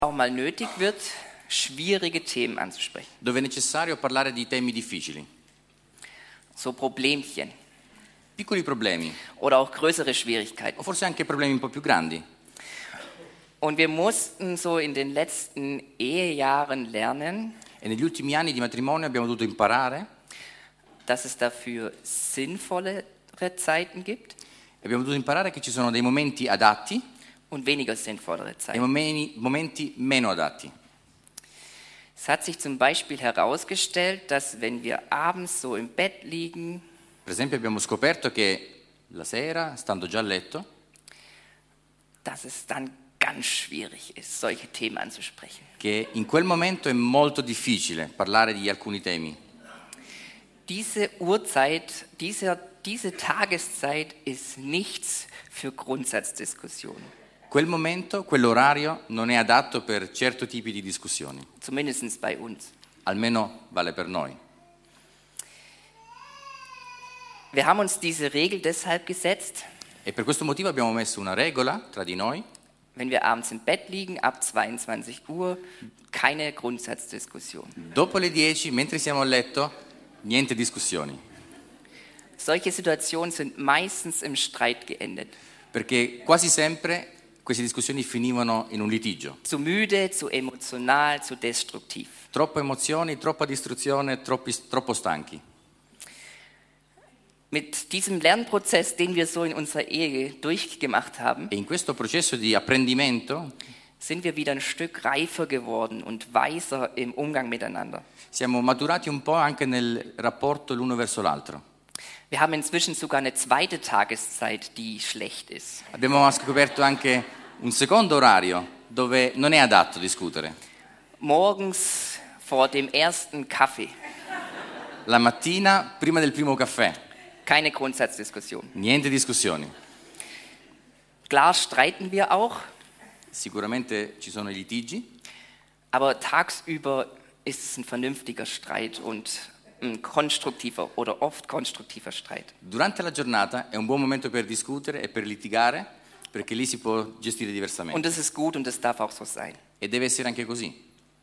auch mal nötig wird, schwierige Themen anzusprechen. dove è necessario parlare di temi difficili, So Problemchen piccoli problemi oder auch größere Schwierigkeiten. o forse anche problemi un po' più grandi. Und wir mussten so in den letzten Ehejahren lernen, E negli ultimi anni di matrimonio abbiamo dovuto imparare, dass es dafür sinnvollere Zeiten gibt che ci sono dei momenti adatti und weniger sinnvollere e Zeiten. momenti meno adatti. Es hat sich zum Beispiel herausgestellt, dass wenn wir abends so im Bett liegen, Per esempio abbiamo scoperto che la sera, stando già a letto, dass es dann ganz schwierig ist, solche Themen anzusprechen. che in quel momento è molto difficile parlare di alcuni temi. Diese Uhrzeit, diese Tageszeit ist nichts für Grundsatzdiskussionen, Quel momento, quell'orario non è adatto per certo tipi di discussioni, zumindest bei uns. almeno vale per noi. Wir haben uns diese Regel deshalb gesetzt, E per questo motivo abbiamo messo una regola tra di noi: wenn wir abends im Bett liegen, ab 22 Uhr, keine Grundsatzdiskussion. dopo le 10, mentre siamo a letto, niente discussioni, Solche Situationen sind meistens im Streit geendet. perché quasi sempre queste discussioni finivano in un litigio. Zu müde, zu emotional, zu destruktiv. Troppe emozioni, troppa distruzione, troppo stanchi. Mit diesem Lernprozess, den wir so in unserer Ehe durchgemacht haben, E in questo processo di apprendimento sind wir wieder ein Stück reifer geworden und weiser im Umgang miteinander. siamo maturati un po' anche nel rapporto l'uno verso l'altro. Wir haben inzwischen sogar eine zweite Tageszeit, die schlecht ist. Abbiamo scoperto anche un secondo orario dove non è adatto discutere. Morgens vor dem ersten Kaffee. La mattina, prima del primo caffè, Keine Grundsatzdiskussion. niente discussioni. Klar streiten wir auch, Sicuramente ci sono i litigi, aber tagsüber ist es ein vernünftiger Streit und ein konstruktiver oder oft konstruktiver Streit. durante la giornata è un buon momento per discutere e per litigare, perché lì si può gestire diversamente. Und das ist gut und das darf auch so sein. E deve essere anche così.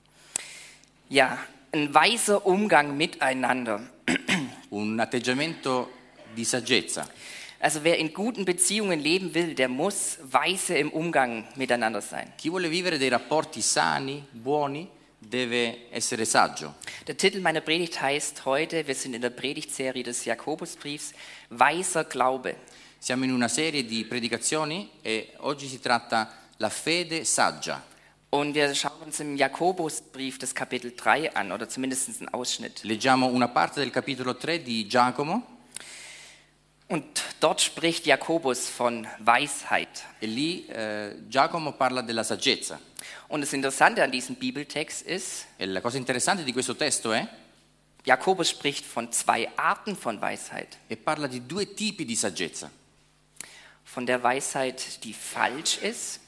Ja, ein weiser Umgang miteinander. Un atteggiamento di saggezza. Also wer in guten Beziehungen leben will, der muss weise im Umgang miteinander sein. Chi vuole vivere dei rapporti sani, buoni, deve essere saggio. Der Titel meiner Predigt heißt heute, wir sind in der Predigtserie des Jakobusbriefs, Weiser Glaube. Siamo in una serie di predicazioni e oggi si tratta la fede saggia. Und wir schauen uns im Jakobusbrief das Kapitel 3 an, oder zumindest einen Ausschnitt. Leggiamo una parte del capitolo 3 di Giacomo Und dort spricht Jakobus von Weisheit. e lì Giacomo parla della saggezza. Und das Interessante an diesem Bibeltext ist, E la cosa interessante di questo testo è Jakobus spricht von zwei Arten von Weisheit. che parla di due tipi di saggezza. Von der Weisheit, die falsch ist,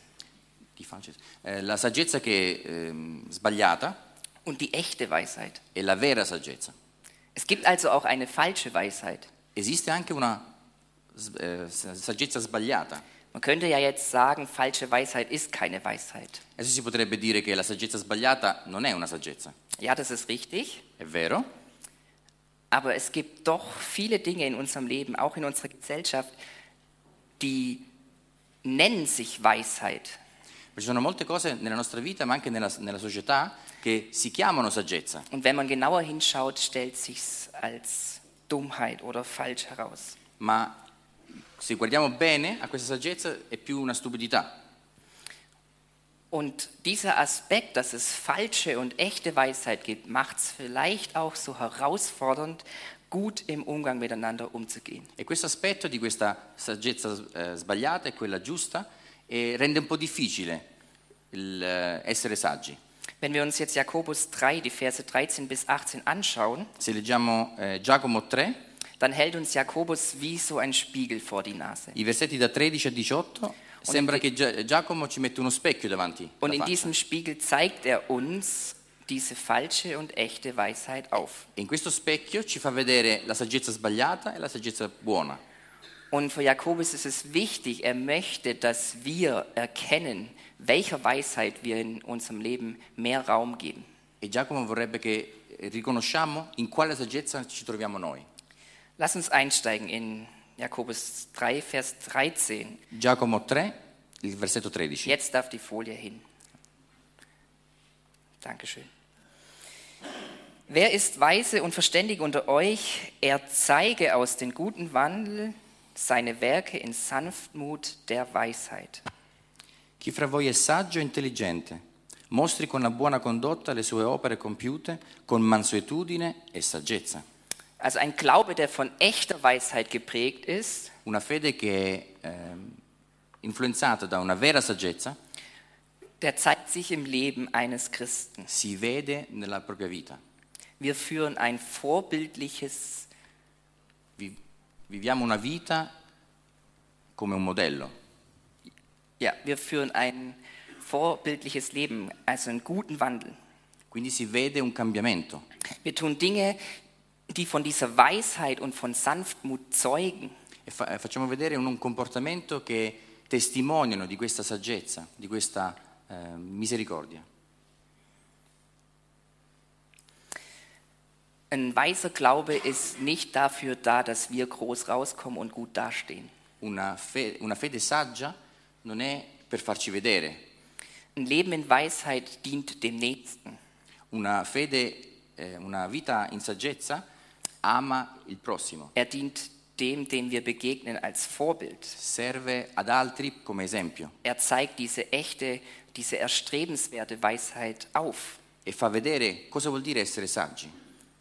La saggezza che è sbagliata und die echte Weisheit. e la vera saggezza. Es gibt also auch eine falsche Weisheit. Esiste anche una saggezza sbagliata. Man könnte ja jetzt sagen, falsche Weisheit ist keine Weisheit. Adesso si potrebbe dire che la saggezza sbagliata non è una saggezza. Ja, das ist richtig, È vero, aber es gibt doch viele Dinge in unserem Leben, auch in unserer Gesellschaft, die nennen sich Weisheit. ci sono molte cose nella nostra vita, ma anche nella società, che si chiamano saggezza. Und wenn man genauer hinschaut, stellt sich's als Dummheit oder falsch heraus. Ma se guardiamo bene a questa saggezza è più una stupidità. Und dieser Aspekt, dass es falsche und echte Weisheit gibt, macht es vielleicht auch so herausfordernd, gut im Umgang miteinander umzugehen. E questo aspetto di questa saggezza sbagliata e quella giusta rende un po' difficile essere saggi. Wenn wir uns jetzt Jakobus 3, die Verse 13 bis 18 anschauen, Se leggiamo Giacomo 3, dann hält uns Jakobus wie so ein Spiegel vor die Nase. i versetti da 13 a 18, sembra che Giacomo ci mette uno specchio davanti. Und alla in faccia. diesem Spiegel zeigt er uns diese falsche und echte Weisheit auf. E in questo specchio ci fa vedere la saggezza sbagliata e la saggezza buona. Und für Jakobus ist es wichtig, er möchte, dass wir erkennen, welcher Weisheit wir in unserem Leben mehr Raum geben. E Giacomo vorrebbe che riconosciamo in quale saggezza ci troviamo noi. Lass uns einsteigen in Jakobus 3, Vers 13. Giacomo 3, il versetto 13. Jetzt darf die Folie hin. Dankeschön. Wer ist weise und verständig unter euch? Er zeige aus dem guten Wandel seine Werke in Sanftmut der Weisheit. Chi fra voi è saggio e intelligente, mostri con la buona condotta le sue opere compiute con mansuetudine e saggezza. Also ein Glaube, der von echter Weisheit geprägt ist, Una fede che è influenzata da una vera saggezza der zeigt sich im Leben eines Christen. si vede nella propria vita. Wir führen ein vorbildliches, Viviamo una vita come un modello. wir führen ein vorbildliches Leben, also einen guten Wandel. Quindi si vede un cambiamento. Wir tun Dinge, die von dieser Weisheit und von Sanftmut zeugen. E facciamo vedere un comportamento che testimoniano di questa saggezza, di questa misericordia. Ein weiser Glaube ist nicht dafür da, dass wir groß rauskommen und gut dastehen. Una fede saggia non è per farci vedere. Ein Leben in Weisheit dient dem Nächsten. Una vita in saggezza ama il prossimo, Er dient dem wir begegnen, als Vorbild. serve ad altri come esempio Er zeigt diese echte, diese erstrebenswerte Weisheit auf. e fa vedere cosa vuol dire essere saggi.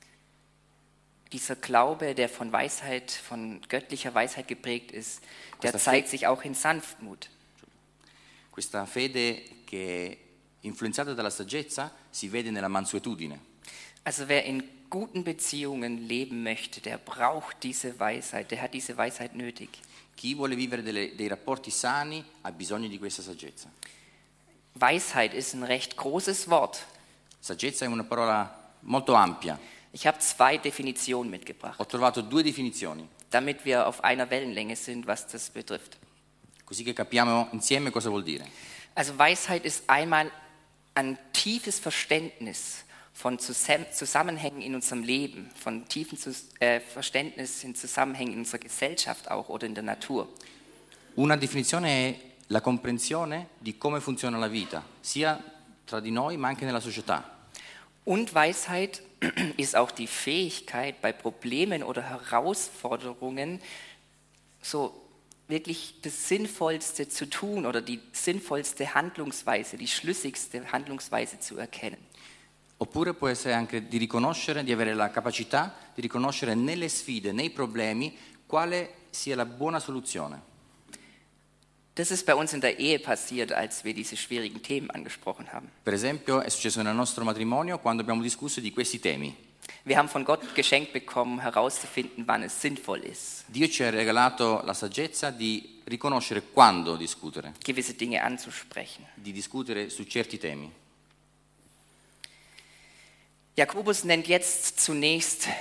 Dieser Glaube, der von Weisheit, von göttlicher Weisheit geprägt ist, der Questa zeigt sich auch in Sanftmut. Questa fede che è influenzata dalla saggezza si vede nella mansuetudine. Also wer in guten Beziehungen leben möchte, der braucht diese Weisheit, der hat diese Weisheit nötig. Chi vuole vivere dei rapporti sani ha bisogno di questa saggezza. Weisheit ist ein recht großes Wort. Saggezza è una parola molto ampia. Ich habe 2 Definitionen mitgebracht, Ho trovato 2 definizioni, damit wir auf einer Wellenlänge sind, was das betrifft. così che capiamo insieme cosa vuol dire. Also Weisheit ist einmal ein tiefes Verständnis von Zusammenhängen in unserem Leben, von tiefem Verständnis in Zusammenhängen in unserer Gesellschaft auch oder in der Natur. Una definizione è la comprensione di come funziona la vita, sia tra di noi ma anche nella società. Und Weisheit ist auch die Fähigkeit, bei Problemen oder Herausforderungen so wirklich das Sinnvollste zu tun oder die sinnvollste Handlungsweise, die schlüssigste Handlungsweise zu erkennen. Oppure può essere anche di riconoscere, di avere la capacità di riconoscere nelle sfide, nei problemi, quale sia la buona soluzione. Das ist bei uns in der Ehe passiert, als wir diese schwierigen Themen angesprochen haben. Per esempio è successo nel nostro matrimonio quando abbiamo discusso di questi temi. Wir haben von Gott geschenkt bekommen, herauszufinden, wann es sinnvoll ist, Dio ci ha regalato la saggezza di riconoscere quando discutere, gewisse Dinge anzusprechen. di discutere su certi temi. Jakobus nennt jetzt zunächst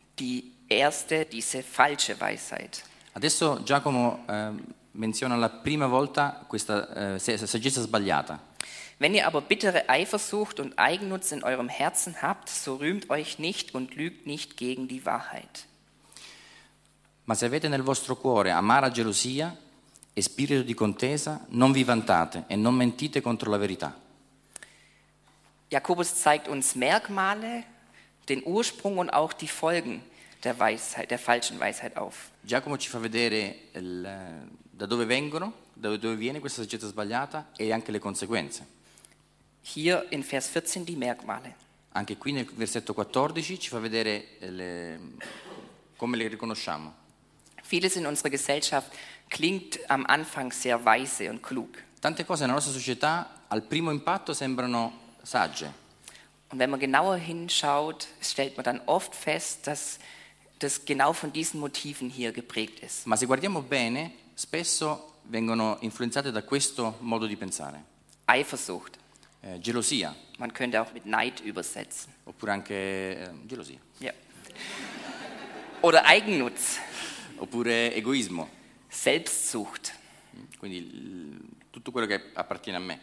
diese falsche Weisheit. Adesso Giacomo menziona la prima volta questa saggezza sbagliata. Wenn ihr aber bittere Eifersucht und Eigennutz in eurem Herzen habt, so rühmt euch nicht und lügt nicht gegen die Wahrheit. Ma se avete nel vostro cuore amara gelosia e spirito di contesa, non vi vantate e non mentite contro la verità. Jakobus zeigt uns Merkmale, den Ursprung und auch die Folgen der Weisheit, der falschen Weisheit auf. Giacomo ci fa vedere da dove vengono, da dove viene questa saggezza sbagliata e anche le conseguenze. Hier in Vers 14 die Merkmale. Anche qui nel versetto 14 ci fa vedere come le riconosciamo. Vieles in unserer Gesellschaft klingt am Anfang sehr weise und klug. Tante cose nella nostra società al primo impatto sembrano sagge, Und wenn man genauer hinschaut, stellt man dann oft fest, dass das genau von diesen Motiven hier geprägt ist. ma se guardiamo bene, spesso vengono influenzate da questo modo di pensare. Eifersucht, Gelosia, man könnte auch mit Neid übersetzen. oppure anche gelosia, Ja. Oder Eigennutz. oppure egoismo. Selbstsucht. Quindi tutto quello che appartiene a me.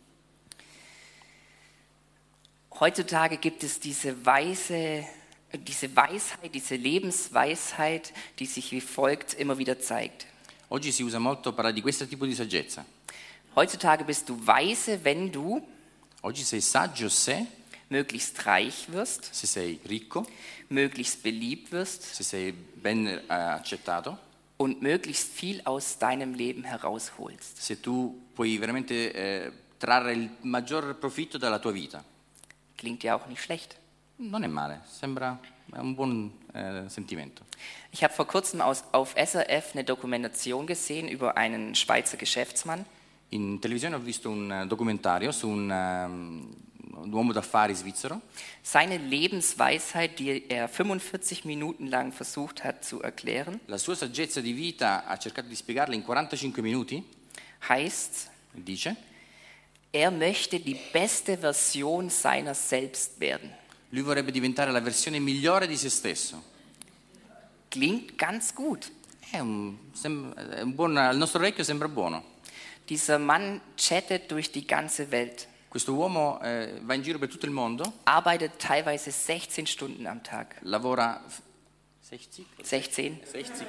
Heutzutage gibt es diese Weisheit, diese Lebensweisheit, die sich wie folgt immer wieder zeigt. Oggi si usa molto parlare di questo tipo di saggezza. Heutzutage bist du weise, wenn du Oggi sei saggio se möglichst reich wirst, sei ricco, möglichst beliebt wirst se sei ben accettato, und möglichst viel aus deinem Leben herausholst. se tu puoi veramente trarre il maggior profitto dalla tua vita. Klingt ja auch nicht schlecht. Non è male, sembra un buon sentimento. Ich habe vor kurzem auf SRF eine Dokumentation gesehen über einen Schweizer Geschäftsmann. In televisione ho visto un documentario su un uomo d'affari svizzero. Seine Lebensweisheit, die er 45 Minuten lang versucht hat zu erklären, La sua saggezza di vita ha cercato di spiegarla in 45 minuti. heißt, Dice, er möchte die beste Version seiner selbst werden. lui vorrebbe diventare la versione migliore di se stesso. Klingt ganz gut. È un buon, al nostro orecchio sembra buono. Dieser Mann chattet durch die ganze Welt, Questo uomo va in giro per tutto il mondo, arbeitet teilweise 16 Stunden am Tag. lavora 60? 16. 60,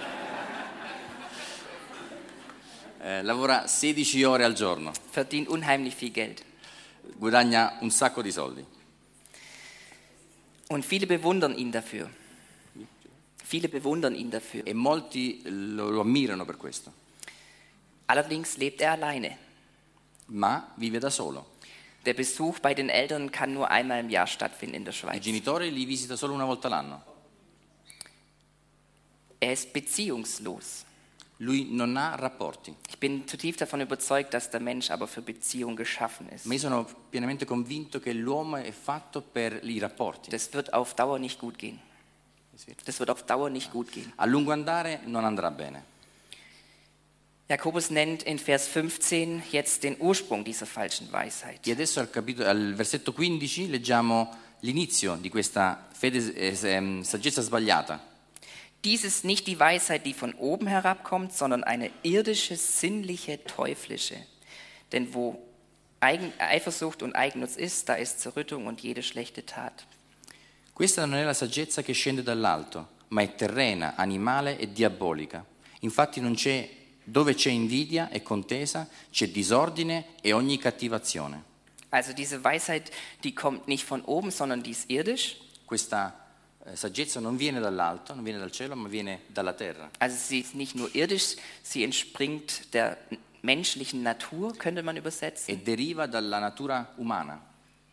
lavora 16 ore al giorno, Verdient unheimlich viel Geld. guadagna un sacco di soldi. Und viele bewundern ihn dafür. Viele bewundern ihn dafür. E molti lo ammirano per questo, Allerdings lebt er alleine. ma vive da solo. Der Besuch bei den Eltern kann nur einmal im Jahr stattfinden in der I Schweiz. genitori li visita solo una volta l'anno. Er ist beziehungslos. Lui non ha rapporti, Ich bin zutiefst davon überzeugt, dass der Mensch aber für Beziehung geschaffen ist. ma io sono pienamente convinto che l'uomo è fatto per i rapporti. Das wird auf Dauer nicht gut gehen. Das wird auf Dauer nicht gut gehen. A lungo andare non andrà bene. Jakobus nennt in Vers 15 jetzt den Ursprung dieser falschen Weisheit. E adesso al versetto 15 leggiamo l'inizio di questa saggezza sbagliata. Dies ist nicht die Weisheit, die von oben herabkommt, sondern eine irdische, sinnliche, teuflische. Denn wo Eifersucht und Eigennutz ist, da ist Zerrüttung und jede schlechte Tat. Questa non è la saggezza che scende dall'alto, ma è terrena, animale e diabolica. Infatti dove c'è invidia e contesa, c'è disordine e ogni cattivazione. Also diese Weisheit, die kommt nicht von oben, sondern die ist irdisch. Questa saggezza non viene dall'alto, non viene dal cielo, ma viene dalla terra. Also sie ist nicht nur irdisch, sie entspringt der menschlichen Natur, könnte man übersetzen. E deriva dalla natura umana.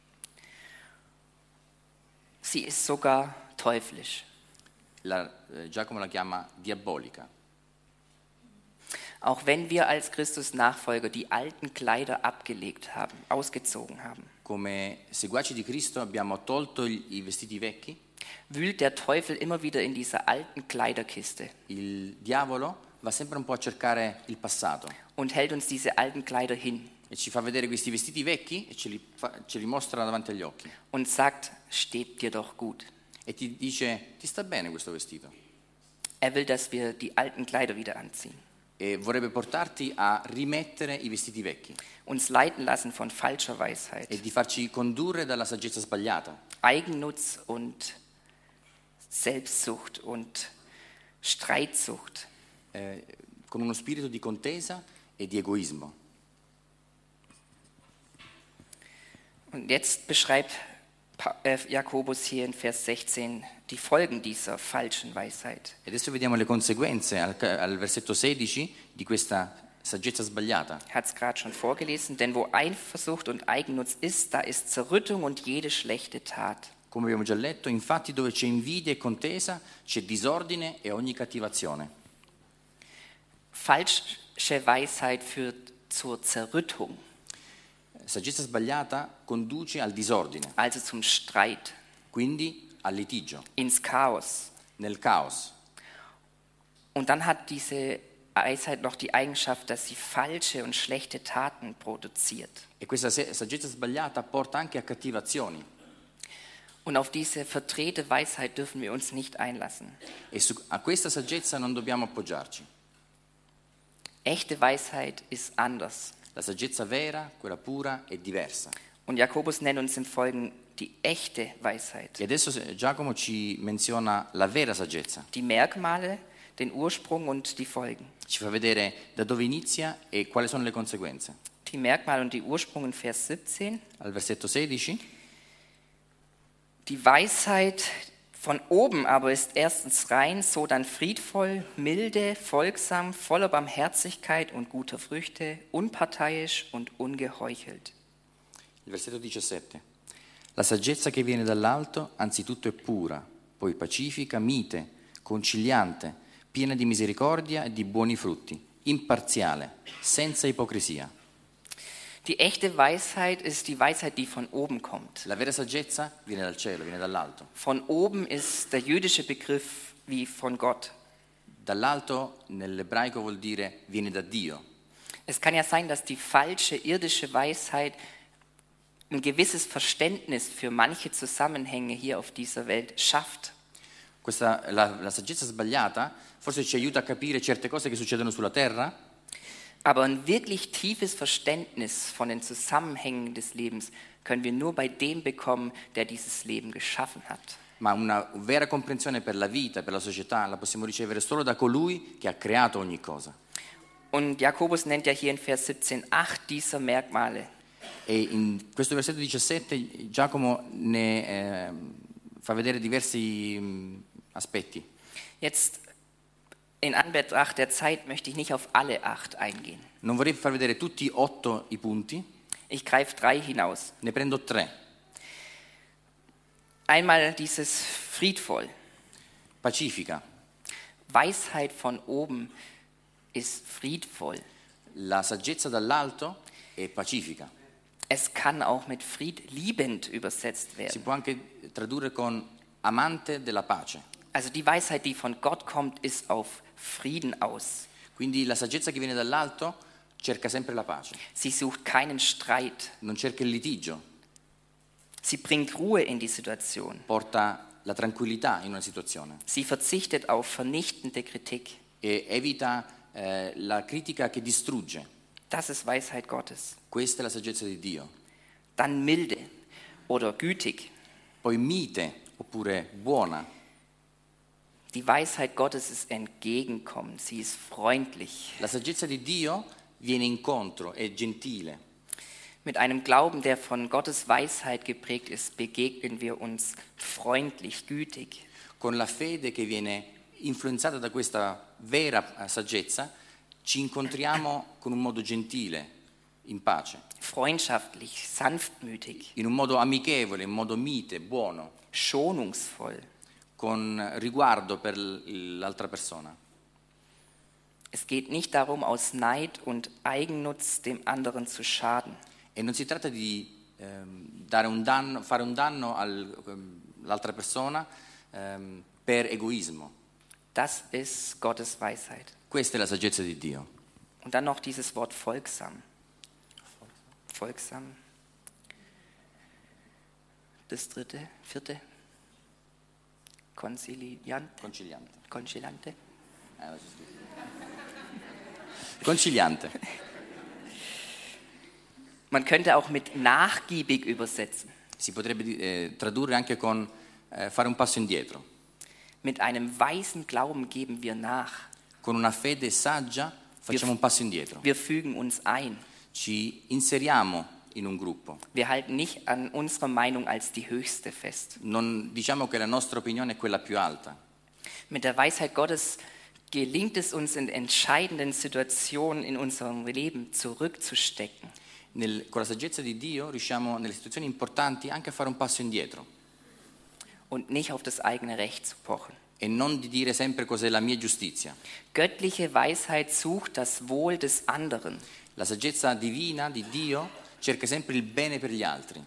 Sie ist sogar teuflisch. Giacomo la chiama diabolica. Auch wenn wir als Christus-Nachfolger die alten Kleider abgelegt haben, ausgezogen haben, Come seguaci di Cristo abbiamo tolto i vestiti vecchi. wühlt der Teufel immer wieder in dieser alten Kleiderkiste Il diavolo va sempre un po' a cercare il passato und hält uns diese alten Kleider hin e ci fa vedere questi vestiti vecchi e ce li mostra davanti agli occhi und sagt, steht dir doch gut. e ti dice ti sta bene questo vestito Er will, dass wir die alten Kleider wieder anziehen, e vorrebbe portarti a rimettere i vestiti vecchi uns leiten lassen von falscher e Weisheit, di farci condurre dalla saggezza sbagliata, Eigennutz und Selbstsucht und Streitsucht. con uno spirito di contesa e di egoismo. Und jetzt beschreibt Jakobus hier in Vers 16 die Folgen dieser falschen Weisheit. E adesso vediamo le conseguenze al versetto 16 di questa saggezza sbagliata. Er hat es gerade schon vorgelesen, denn wo Eifersucht und Eigennutz ist, da ist Zerrüttung und jede schlechte Tat. Come abbiamo già letto, infatti dove c'è invidia e contesa c'è disordine e ogni cattivazione. Falsche Weisheit führt zur Zerrüttung, Saggezza sbagliata conduce al disordine, also zum Streit, quindi al litigio, ins Chaos. nel caos. Und dann hat diese Weisheit noch die Eigenschaft, dass sie falsche und schlechte Taten produziert. E questa saggezza sbagliata porta anche a cattivazioni. Und auf diese verdrehte Weisheit dürfen wir uns nicht einlassen. E a questa saggezza non dobbiamo appoggiarci. echte Weisheit ist anders. La saggezza vera, quella pura, è diversa. Und Jakobus nennt uns im Folgenden die echte Weisheit. E adesso Giacomo ci menziona la vera saggezza, Die Merkmale, den Ursprung und die Folgen. ci fa vedere da dove inizia e quali sono le conseguenze. Die Merkmale und die Ursprung in Vers 17. Al versetto 16, Die Weisheit von oben aber ist erstens rein, sodann friedvoll, milde, folgsam, voller Barmherzigkeit und guter Früchte, unparteiisch und ungeheuchelt. il versetto 17. La saggezza che viene dall'alto anzitutto è pura, poi pacifica, mite, conciliante, piena di misericordia e di buoni frutti, imparziale, senza ipocrisia. Die echte Weisheit ist die Weisheit, die von oben kommt. La vera saggezza viene dal cielo, viene dall'alto. Von oben ist der jüdische Begriff wie von Gott. Dall'alto nell'ebraico vuol dire viene da Dio. Es kann ja sein, dass die falsche irdische Weisheit ein gewisses Verständnis für manche Zusammenhänge hier auf dieser Welt schafft. La saggezza sbagliata forse ci aiuta a capire certe cose che succedono sulla terra, Aber ein wirklich tiefes Verständnis von den Zusammenhängen des Lebens können wir nur bei dem bekommen, der dieses Leben geschaffen hat. ma una vera comprensione per la vita, per la società, la possiamo ricevere solo da colui che ha creato ogni cosa. Und Jakobus nennt ja hier in Vers 17 8 dieser Merkmale. E in questo versetto 17 Giacomo ne fa vedere diversi aspetti. Jetzt in Anbetracht der Zeit möchte ich nicht auf alle 8 eingehen. Non vorrei far vedere tutti 8 i punti, Ich greife 3 hinaus. ne prendo 3. Einmal dieses friedvoll. Pacifica. Weisheit von oben ist friedvoll. La saggezza dall'alto è pacifica. Es kann auch mit friedliebend übersetzt Si werden. può anche tradurre con amante della pace. Also die Weisheit, die von Gott kommt, ist auf Frieden aus. Quindi la saggezza che viene dall'alto cerca sempre la pace, Sie sucht keinen Streit. non cerca il litigio, Sie bringt Ruhe in die Situation. porta la tranquillità in una situazione Sie verzichtet auf vernichtende Kritik. e evita la critica che distrugge. Das ist Weisheit Gottes. Questa è la saggezza di Dio. Dann milde oder gütig. Poi mite oppure buona. Die Weisheit Gottes ist entgegenkommend. Sie ist freundlich. La saggezza di Dio viene incontro, è gentile. Mit einem Glauben, der von Gottes Weisheit geprägt ist, begegnen wir uns freundlich, gütig. Con la fede che viene influenzata da questa vera saggezza, ci incontriamo con un modo gentile, in pace, Freundschaftlich, sanftmütig, in un modo amichevole, in modo mite, buono, schonungsvoll. con riguardo per l'altra persona. Es geht nicht darum, aus Neid und Eigennutz dem anderen zu schaden. E non si tratta di fare un danno all'altra persona per egoismo. Das ist Gottes Weisheit. Questa è la saggezza di Dio. Und dann noch dieses Wort folgsam. Folgsam. Das dritte, vierte. Conciliante. Conciliante. Conciliante. Man könnte auch mit nachgiebig übersetzen. Si potrebbe tradurre anche con fare un passo indietro. Mit einem weisen Glauben geben wir nach. Con una fede saggia facciamo un passo indietro. Wir fügen uns ein. Ci inseriamo in un gruppo. Wir halten nicht an unserer Meinung als die höchste fest. Non diciamo che la nostra opinione è quella più alta. Mit der Weisheit Gottes gelingt es uns in entscheidenden Situationen in unserem Leben zurückzustecken. Con la saggezza di Dio riusciamo nelle situazioni importanti anche a fare un passo indietro Und nicht auf das eigene Recht zu pochen. e non di dire sempre cos'è la mia giustizia. Göttliche Weisheit sucht das Wohl des anderen. La saggezza divina di Dio cerca sempre il bene per gli altri.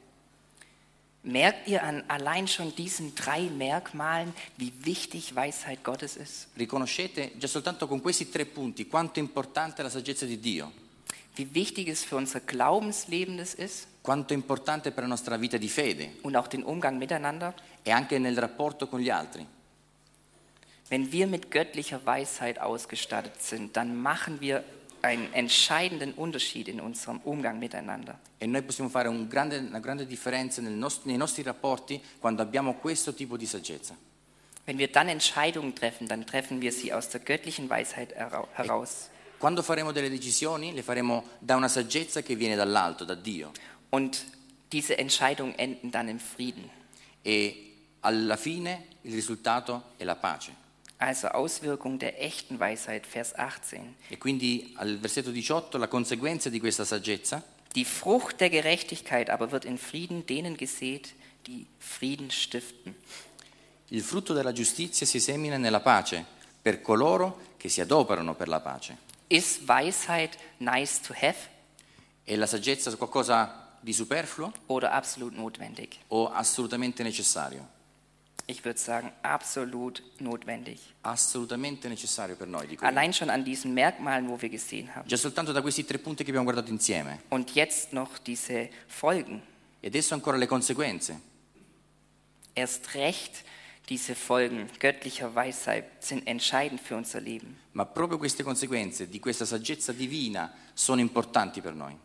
Merkt ihr an allein schon diesen 3 Merkmalen, wie wichtig Weisheit Gottes ist? Riconoscete già soltanto con questi 3 punti quanto è importante la saggezza di Dio, Wie wichtig es für unser Glaubensleben das ist quanto è importante per la nostra vita di fede und auch den Umgang miteinander? e anche nel rapporto con gli altri. Wenn wir mit göttlicher Weisheit ausgestattet sind, dann machen wir einen entscheidenden Unterschied in unserem Umgang miteinander. E noi possiamo fare una grande differenza nei nostri rapporti quando abbiamo questo tipo di saggezza. Wenn wir dann Entscheidungen treffen, dann treffen wir sie aus der göttlichen Weisheit heraus. Quando faremo delle decisioni, le faremo da una saggezza che viene dall'alto, da Dio. Und diese Entscheidungen enden dann im Frieden. E alla fine il risultato è la pace. Also Auswirkung der echten Weisheit, Vers 18. E quindi al versetto 18 la conseguenza di questa saggezza: Die Frucht der Gerechtigkeit aber wird in Frieden denen gesät, die Frieden stiften. il frutto della giustizia si semina nella pace per coloro che si adoperano per la pace. Ist Weisheit nice to have È la saggezza qualcosa di superfluo oder absolut notwendig? o assolutamente necessario? Ich würde sagen, absolut notwendig. Assolutamente necessario per noi, dico io. Allein schon an diesen Merkmalen, wo wir gesehen haben. Già soltanto da questi 3 punti che abbiamo guardato insieme. Und jetzt noch diese Folgen. E adesso ancora le conseguenze. Erst recht diese Folgen göttlicher Weisheit sind entscheidend für unser Leben. Ma proprio queste conseguenze di questa saggezza divina sono importanti per noi.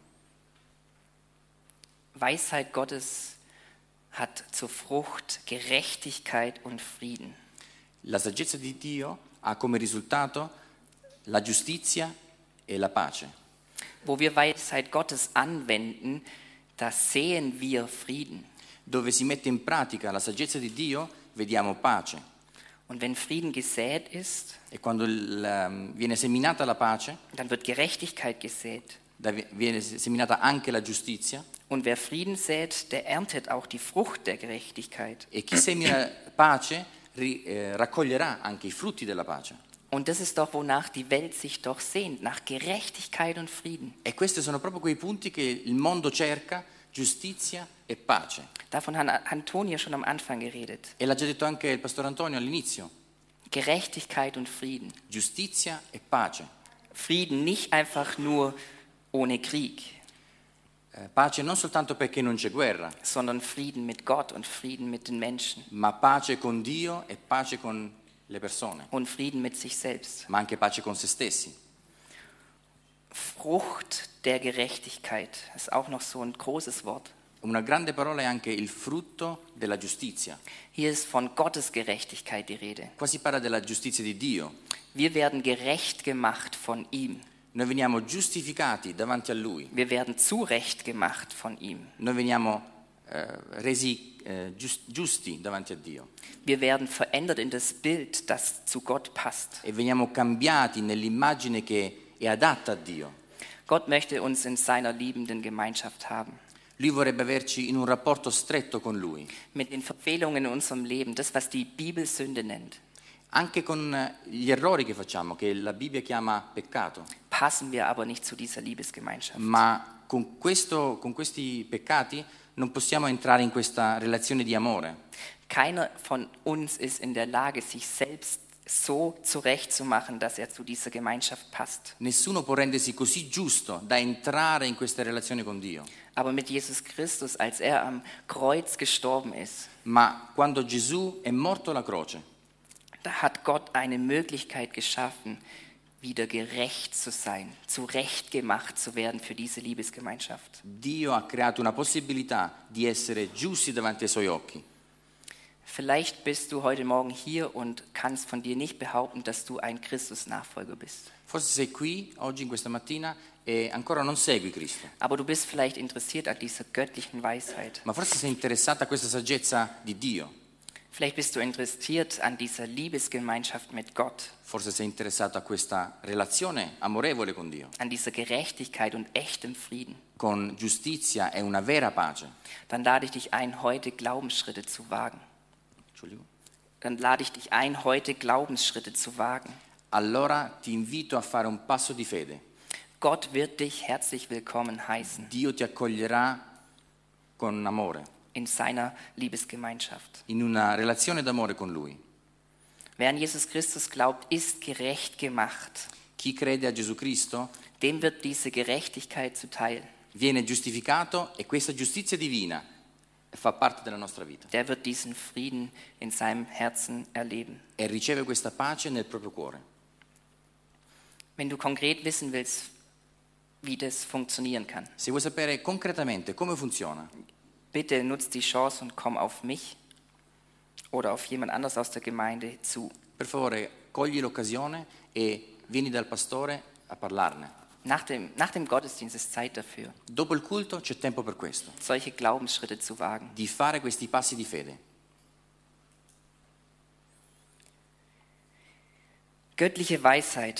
Weisheit Gottes hat zur Frucht Gerechtigkeit und Frieden. La saggezza di Dio ha come risultato la giustizia e la pace. Wo wir Weisheit Gottes anwenden, da sehen wir Frieden. Dove si mette in pratica la saggezza di Dio, vediamo pace. Und wenn Frieden gesät ist, E quando viene seminata la pace, dann wird Gerechtigkeit gesät. viene seminata anche la giustizia. Und wer Frieden sät, der erntet auch die Frucht der Gerechtigkeit. E chi semina pace raccoglierà anche i frutti della pace. Und das ist doch, wonach die Welt sich doch sehnt, nach Gerechtigkeit und Frieden. E questi sono proprio quei punti che il mondo cerca: giustizia e pace. Davon hat Antonio schon am Anfang geredet. E l'ha già detto anche il pastore Antonio all'inizio: Gerechtigkeit und Frieden. giustizia e pace. Frieden nicht einfach nur ohne Krieg, Pace non soltanto perché non c'è guerra, sondern Frieden mit Gott und Frieden mit den Menschen ma pace con Dio e pace con le persone, und Frieden mit sich selbst. ma anche pace con se stessi. Frucht der Gerechtigkeit ist auch noch so ein großes Wort. Una grande parola è anche il frutto della giustizia. Hier ist von Gottes Gerechtigkeit die Rede. Qua si parla della giustizia di Dio. Wir werden gerecht gemacht von ihm. Noi veniamo giustificati davanti a Lui. Wir werden zurecht gemacht von ihm. Noi veniamo resi giusti davanti a Dio. Wir werden verändert in das Bild, das zu Gott passt. E veniamo cambiati nell'immagine che è adatta a Dio. Gott möchte uns in seiner liebenden Gemeinschaft haben. Lui vorrebbe averci in un rapporto stretto con Lui, Mit den Verfehlungen in unserem Leben, das, was die Bibel Sünde nennt, anche con gli errori che facciamo, che la Bibbia chiama peccato. passen wir aber nicht zu dieser Liebesgemeinschaft. Ma con questi peccati non possiamo entrare in questa relazione di amore. Keiner von uns ist in der Lage, sich selbst so zurechtzumachen, dass er zu dieser Gemeinschaft passt. Nessuno può rendersi così giusto da entrare in questa relazione con Dio. Aber mit Jesus Christus, als er am Kreuz gestorben ist, Ma quando Gesù è morto alla croce, da hat Gott eine Möglichkeit geschaffen, wieder gerecht zu sein, zurechtgemacht zu werden für diese Liebesgemeinschaft. Dio ha creato una possibilità di essere giusti davanti ai suoi occhi. Vielleicht bist du heute Morgen hier und kannst von dir nicht behaupten, dass du ein Christus-Nachfolger bist. Forse sei qui oggi, in questa mattina, e ancora non segui Cristo. Aber du bist vielleicht interessiert an dieser göttlichen Weisheit. Ma forse sei interessata a questa saggezza di Dio. Vielleicht bist du interessiert an dieser Liebesgemeinschaft mit Gott, Forse sei interessato a questa relazione amorevole con Dio, an dieser Gerechtigkeit und echtem Frieden. con giustizia e una vera pace. Dann lade ich dich ein, heute Glaubensschritte zu wagen. Entschuldigung. Dann lade ich dich ein, heute Glaubensschritte zu wagen. Allora ti invito a fare un passo di fede. Gott wird dich herzlich willkommen heißen Dio ti accoglierà con amore, in seiner Liebesgemeinschaft. in una relazione d'amore con Lui. Wer an Jesus Christus glaubt, ist gerecht gemacht. Chi crede a Gesù Cristo Dem wird diese Gerechtigkeit zuteil. viene giustificato e questa giustizia divina fa parte della nostra vita der wird diesen Frieden in seinem Herzen erleben. e riceve questa pace nel proprio cuore. Wenn du konkret wissen willst, wie das funktionieren kann, Se vuoi sapere concretamente come funziona, bitte nutz die Chance und komm auf mich oder auf jemand anders aus der Gemeinde zu. per favore cogli l'occasione e vieni dal pastore a parlarne. Nach dem Gottesdienst ist Zeit dafür, Dopo il culto c'è tempo per questo, solche Glaubensschritte zu wagen. di fare questi passi di fede. Göttliche Weisheit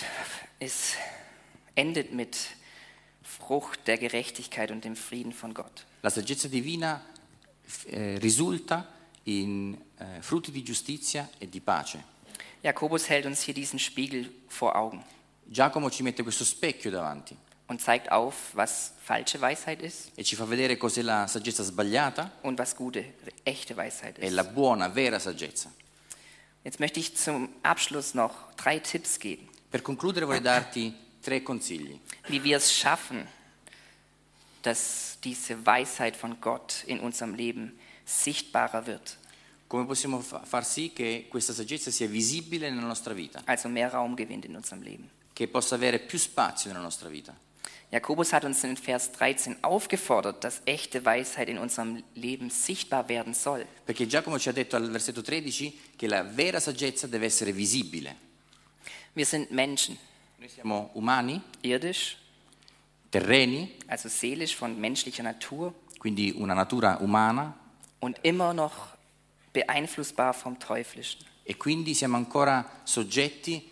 endet mit Frucht der Gerechtigkeit und dem Frieden von Gott. La saggezza divina risulta in frutti di giustizia e di pace. Jakobus hält uns hier diesen Spiegel vor Augen Giacomo ci mette questo specchio davanti und zeigt auf, was falsche Weisheit ist e ci fa vedere cos'è la saggezza sbagliata und was gute, echte Weisheit e ist. la buona, vera saggezza. Jetzt möchte ich zum Abschluss noch 3 Tipps geben, Per concludere vorrei darti 3 consigli. wie wir es schaffen, dass diese Weisheit von Gott in unserem Leben sichtbarer wird, Come possiamo far sì che questa saggezza sia visibile nella nostra vita, also mehr Raum gewinnt in unserem Leben. che possa avere più spazio nella nostra vita. Jakobus hat uns in Vers 13 aufgefordert, dass echte Weisheit in unserem Leben sichtbar werden soll. Perché Giacomo ci ha detto al versetto 13 che la vera saggezza deve essere visibile. Wir sind Menschen, Noi siamo umani, irdisch, terreni, also seelisch von menschlicher Natur quindi una natura umana, und immer noch beeinflussbar vom Teuflischen. e quindi siamo ancora soggetti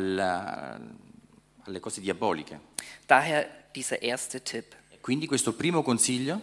alle cose diaboliche. Daher dieser erste Tipp. Quindi questo primo consiglio,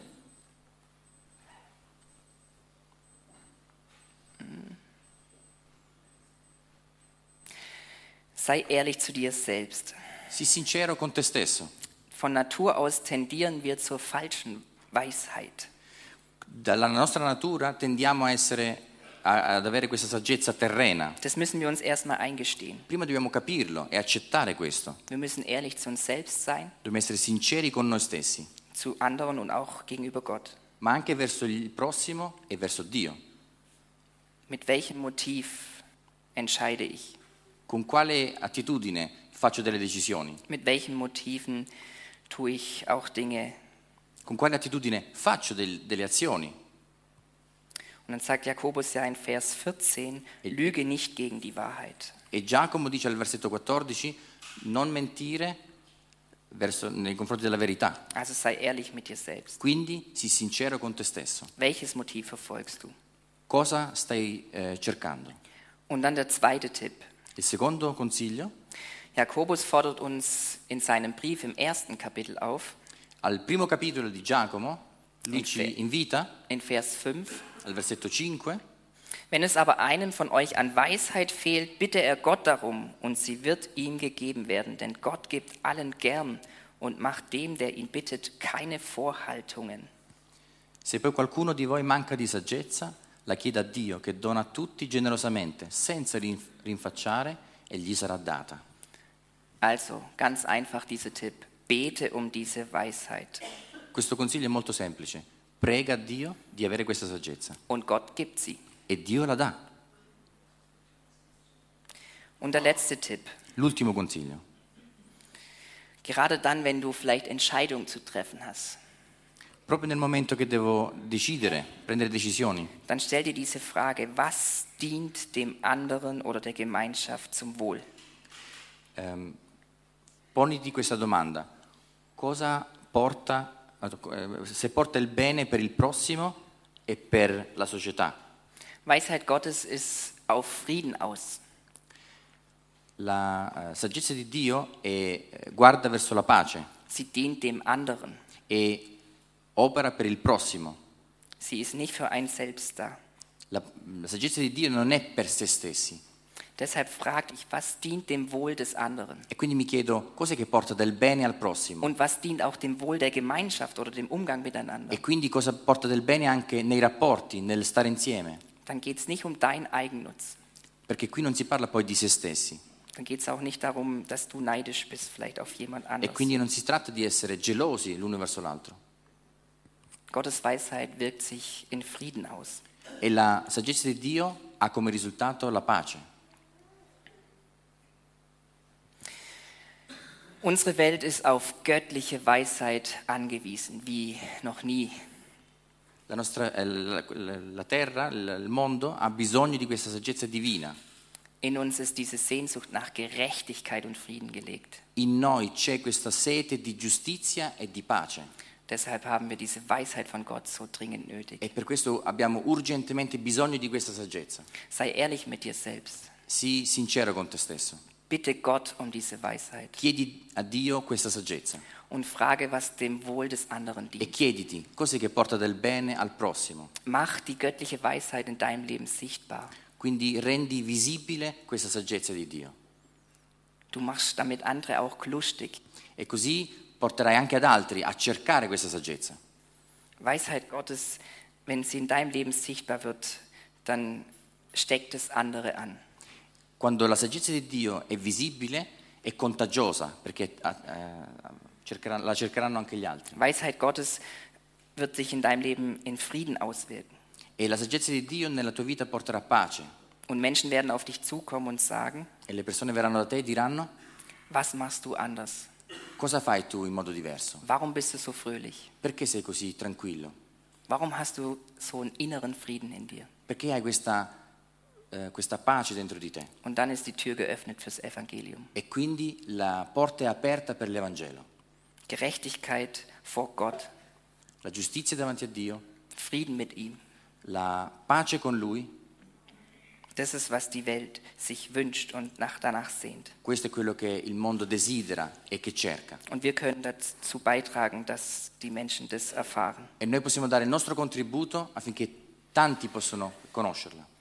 Sei ehrlich zu dir selbst. sii sincero con te stesso. Von Natur aus tendieren wir zur falschen Weisheit. Dalla nostra natura tendiamo ad avere questa saggezza terrena. Das müssen wir uns erstmal eingestehen. Prima dobbiamo capirlo e accettare questo. Wir müssen ehrlich zu uns selbst sein, Dobbiamo essere sinceri con noi stessi, zu anderen und auch gegenüber Gott. ma anche verso il prossimo e verso Dio. Mit welchem Motiv entscheide ich? Con quale attitudine faccio delle decisioni? Mit welchen Motiven tue ich auch Dinge? Con quale attitudine faccio delle azioni? Und dann sagt Jakobus ja in Vers 14, lüge nicht gegen die Wahrheit. E Giacomo dice al versetto 14, non mentire nei confronti della verità. Also sei ehrlich mit dir selbst. Quindi sii sincero con te stesso. Welches Motiv verfolgst du? Cosa stai cercando? Und dann der zweite Tipp. Il secondo consiglio, Jakobus fordert uns in seinem Brief im 1. Kapitel auf, al primo capitolo di Giacomo, lui ci invita, in Vers 5, al versetto 5, wenn es aber einem von euch an Weisheit fehlt, bitte er Gott darum, und sie wird ihm gegeben werden, denn Gott gibt allen gern und macht dem, der ihn bittet, keine Vorhaltungen. se poi qualcuno di voi manca di saggezza, la chieda a Dio che dona a tutti generosamente, senza rinfacciare, e gli sarà data. Also, ganz einfach dieser Tipp, bete um diese Weisheit Questo consiglio è molto semplice. Prega a Dio di avere questa saggezza und Gott gibt sie. e Dio la dà. Und der letzte Tipp, L'ultimo consiglio. gerade dann, wenn du vielleicht Entscheidungen zu treffen hast, Proprio nel momento che devo decidere, prendere decisioni, dann stell dir diese Frage, was dient dem anderen oder der Gemeinschaft zum Wohl? poniti questa domanda. Cosa porta, se porta il bene per il prossimo e per la società? Weisheit Gottes ist auf Frieden aus. La saggezza di Dio guarda verso la pace Sie dient dem anderen. e opera per il prossimo. Sie ist nicht für einen selbst da. La saggezza di Dio non è per se stessi. Deshalb frage ich, was dient dem Wohl des anderen? E quindi mi chiedo, cos'è che porta del bene al prossimo? Und was dient auch dem Wohl der Gemeinschaft oder dem Umgang miteinander? E quindi cosa porta del bene anche nei rapporti, nel stare insieme? Dann geht es nicht um deinen Eigennutz. Perché qui non si parla poi di se stessi. Dann geht es auch nicht darum, dass du neidisch bist vielleicht auf jemand E anderes. quindi non si tratta di essere gelosi l'uno verso l'altro. Gottes Weisheit wirkt sich in Frieden aus. E la saggezza di Dio ha come risultato la pace. Unsere Welt ist auf göttliche Weisheit angewiesen, wie noch nie. La terra, il mondo ha bisogno di questa saggezza divina. In uns ist diese Sehnsucht nach Gerechtigkeit und Frieden gelegt. In noi c'è questa sete di giustizia e di pace. Deshalb haben wir diese Weisheit von Gott so dringend nötig. E per questo abbiamo urgentemente bisogno di questa saggezza. Sei ehrlich mit dir selbst. Sii sincero con te stesso. Bitte Gott um diese Weisheit Chiedi a Dio questa saggezza und frage, was dem Wohl des anderen e dient. chiediti cos'è che porta del bene al prossimo. Mach die göttliche Weisheit in deinem Leben sichtbar. Quindi rendi visibile questa saggezza di Dio. Du machst damit andere auch lustig. E così porterai anche ad altri a cercare questa saggezza. Weisheit Gottes, wenn sie in deinem Leben sichtbar wird, dann steckt es andere an. Quando la saggezza di Dio è visibile, è contagiosa, perché la cercheranno anche gli altri. Weisheit Gottes wird sich in deinem Leben in Frieden auswirken. E la saggezza di Dio nella tua vita porterà pace. Und Menschen werden auf dich zukommen und sagen, E le persone verranno da te e diranno: was machst du anders? cosa fai tu in modo diverso? Warum bist du so fröhlich? Perché sei così tranquillo? Warum hast du so einen inneren Frieden in dir? Perché hai questa pace dentro di te? Und dann ist die Tür geöffnet fürs Evangelium. E quindi la porta è aperta per l'Evangelo. Gerechtigkeit vor Gott, La giustizia davanti a Dio, Frieden mit ihm. la pace con Lui, Das ist, was die Welt sich wünscht und danach sehnt. questo è quello che il mondo desidera e che cerca. Und wir können dazu beitragen, dass die Menschen das erfahren. E noi possiamo dare il nostro contributo affinché tanti possano conoscerla.